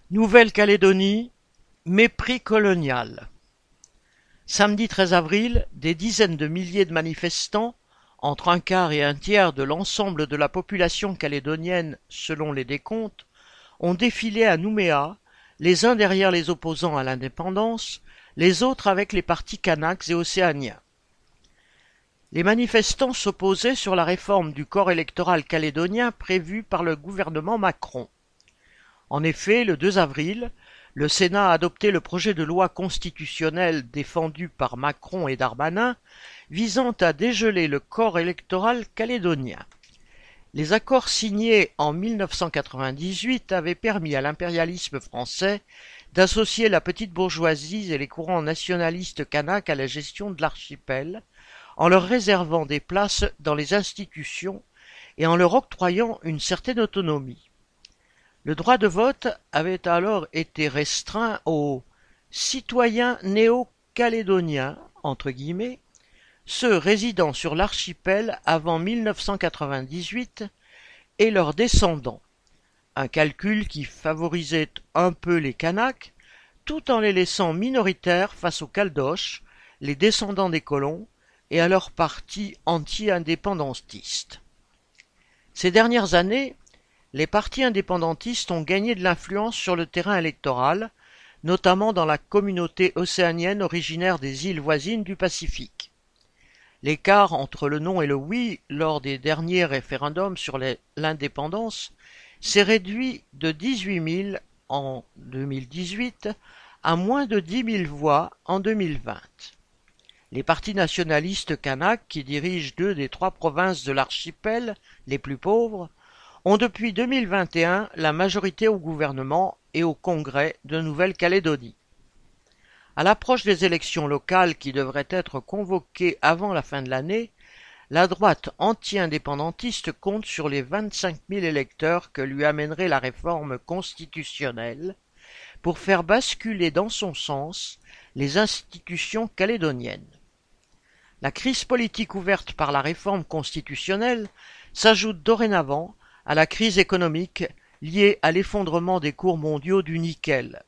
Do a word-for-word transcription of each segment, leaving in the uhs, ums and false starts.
Nouvelle-Calédonie, mépris colonial. Samedi treize avril, des dizaines de milliers de manifestants, entre un quart et un tiers de l'ensemble de la population calédonienne selon les décomptes, ont défilé à Nouméa, les uns derrière les opposants à l'indépendance, les autres avec les partis kanaks et océaniens. Les manifestants s'opposaient sur la réforme du corps électoral calédonien prévue par le gouvernement Macron. En effet, le deux avril, le Sénat a adopté le projet de loi constitutionnelle défendu par Macron et Darmanin visant à dégeler le corps électoral calédonien. Les accords signés en mille neuf cent quatre-vingt-dix-huit avaient permis à l'impérialisme français d'associer la petite bourgeoisie et les courants nationalistes kanaks à la gestion de l'archipel, en leur réservant des places dans les institutions et en leur octroyant une certaine autonomie. Le droit de vote avait alors été restreint aux « citoyens néo-calédoniens » entre guillemets, ceux résidant sur l'archipel avant mille neuf cent quatre-vingt-dix-huit et leurs descendants, un calcul qui favorisait un peu les Kanaks, tout en les laissant minoritaires face aux Caldoches, les descendants des colons, et à leur parti anti-indépendantiste. Ces dernières années, les partis indépendantistes ont gagné de l'influence sur le terrain électoral, notamment dans la communauté océanienne originaire des îles voisines du Pacifique. L'écart entre le non et le oui lors des derniers référendums sur l'indépendance s'est réduit de dix-huit mille en deux mille dix-huit à moins de dix mille voix en deux mille vingt. Les partis nationalistes kanaks, qui dirigent deux des trois provinces de l'archipel, les plus pauvres, ont depuis deux mille vingt et un la majorité au gouvernement et au Congrès de Nouvelle-Calédonie. À l'approche des élections locales qui devraient être convoquées avant la fin de l'année, la droite anti-indépendantiste compte sur les vingt-cinq mille électeurs que lui amènerait la réforme constitutionnelle pour faire basculer dans son sens les institutions calédoniennes. La crise politique ouverte par la réforme constitutionnelle s'ajoute dorénavant à la crise économique liée à l'effondrement des cours mondiaux du nickel.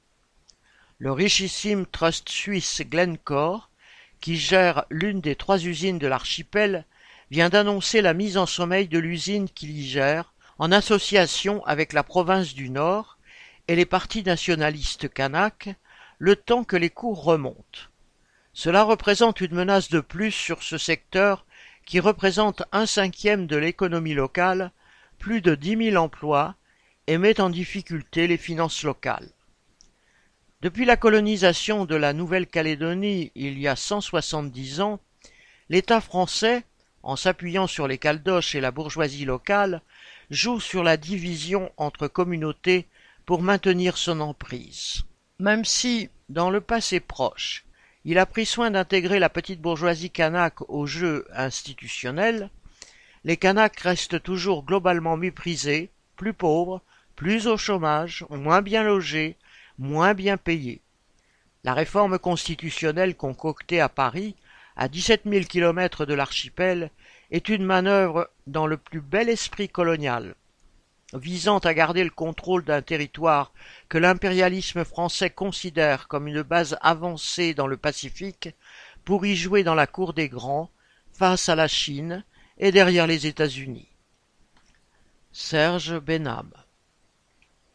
Le richissime trust suisse Glencore, qui gère l'une des trois usines de l'archipel, vient d'annoncer la mise en sommeil de l'usine qu'il y gère, en association avec la province du Nord et les partis nationalistes kanaks, le temps que les cours remontent. Cela représente une menace de plus sur ce secteur qui représente un cinquième de l'économie locale, plus de dix mille emplois, et met en difficulté les finances locales. Depuis la colonisation de la Nouvelle-Calédonie il y a cent soixante-dix ans, l'État français, en s'appuyant sur les Caldoches et la bourgeoisie locale, joue sur la division entre communautés pour maintenir son emprise. Même si, dans le passé proche, il a pris soin d'intégrer la petite bourgeoisie kanak au jeu institutionnel, les Kanaks restent toujours globalement méprisés, plus pauvres, plus au chômage, moins bien logés, moins bien payés. La réforme constitutionnelle concoctée à Paris, à dix-sept mille kilomètres de l'archipel, est une manœuvre dans le plus bel esprit colonial, visant à garder le contrôle d'un territoire que l'impérialisme français considère comme une base avancée dans le Pacifique pour y jouer dans la cour des grands, face à la Chine et derrière les États-Unis. Serge Benham.